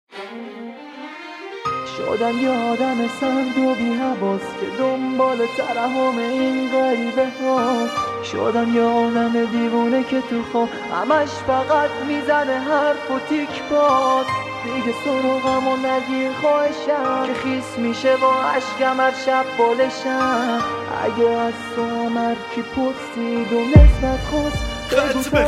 شدم یه آدم سرد و بی حواس که دنبال ترحم این غریبه هاست. شدم یه آدم دیوونه که تو خواب همش فقط میزنه حرف و تیک باز. دیگه سراغم و نگیر خواهشم که خیس میشه با عشقم هر شب بالشم. اگه از سومر کی پرسید و نسبت خواست خط به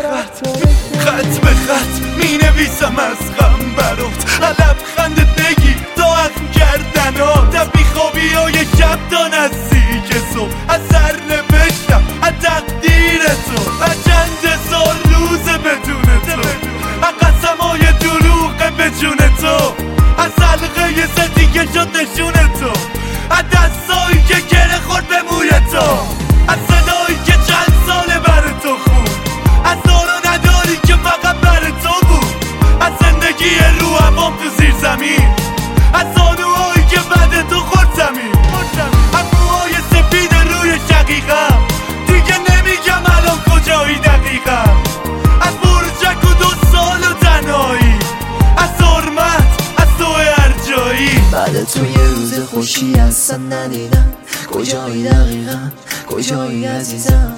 خط می نویسم از غم برات، لبخندت بگی تا اخم کردن ها، در بیخوابی های شب تا نزدیک صبح از سر نوشتم از تقدیر تو، از چند سال روز بدون تو، از قسم های دروغ به جون تو، از حلقه زدی که شد نشون تو، از دستایی که گره خورد به موی تو، از صدایی که چند ساله بر تو خون، از دارو نداری که فقط بر تو بود، از زندگی رو هوام تو زیر زمین، از زانوهایی که بعد تو خورد زمین، از موهای سپید روی شقیقم دیگه نمیگم الان کجایی دقیقم، از برجک و 2 سال و تنهایی، از حرمت از تو هر جایی. بعد تو یه روز خوشی اصلا ندیدم، کجایی دقیقا کجایی عزیزم.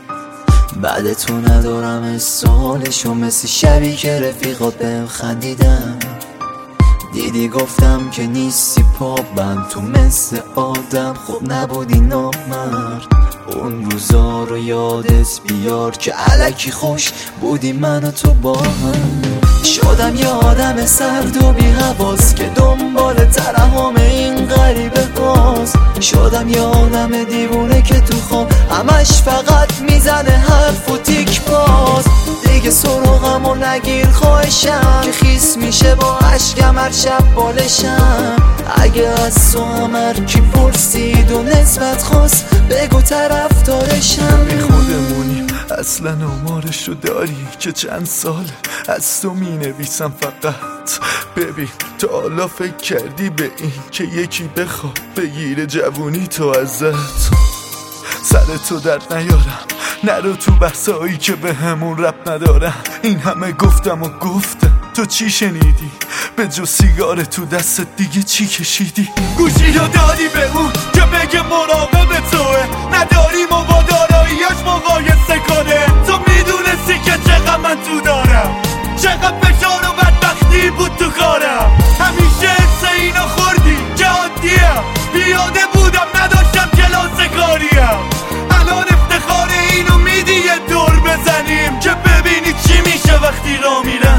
بعد تو ندارم استحالشو، مثل شبی که رفیقات بهم خندیدن. دیدی گفتم که نیستی پابم، تو مثل آدم خوب نبودی نامرد. اون روزا رو یادت بیار که الکی خوش بودی من و تو با هم. شدم یه آدم سرد و بی حواس که دنبال ترحم این غریبه هاست. شدم یه آدم دیوونه که تو خواب همش فقط میزنه حرف و تیک باز. دیگه سراغم و نگیر خواهشم که خیس میشه با عشقم هر شب بالشم. اگه از تو همر کی پرسید و نسبت خواست بگو طرفدارشم. بی خودمونیم اصلا آمارشو داری که چند سال از تو می نویسم فقط. ببین تا حالا فکر کردی به این که یکی بخواد بگیره جوونی تو ازت؟ سر تو درد نیارم، نرو تو بحثایی که به همون رب ندارم. این همه گفتم و گفتم، تو چی شنیدی؟ به جز سیگار تو دستت دیگه چی کشیدی؟ گوشی رو دادی به اون که بگه مراقب توه، نداری ما با داراییاش مقایسه کنه. تو میدونستی که چقدر من تو دارم، چقدر فشار و بدبختی بود تو کارم. همیشه حس اینو خوردی که عادیم، بیاده بودم نداشتم کلاس کاریم. الان افتخار اینو میدی یه دور بزنیم که ببینی چی میشه وقتی را میرم.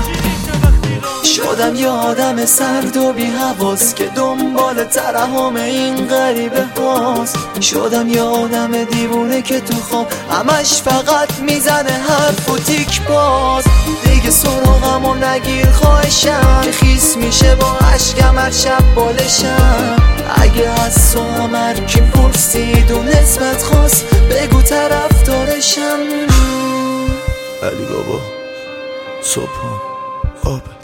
شدم یه آدم سرد و بی حواس که دنبال ترحم این غریبه هاست. شدم یه آدم دیوونه که تو خواب همش فقط میزنه حرف و تیک باز. دیگه سراغم و نگیر خواهشم که خیس میشه با عشقم هر شب بالشم. اگه از تو همر کی پرسید و نسبت خواست بگو طرفدارشم. علی بابا صبحان آب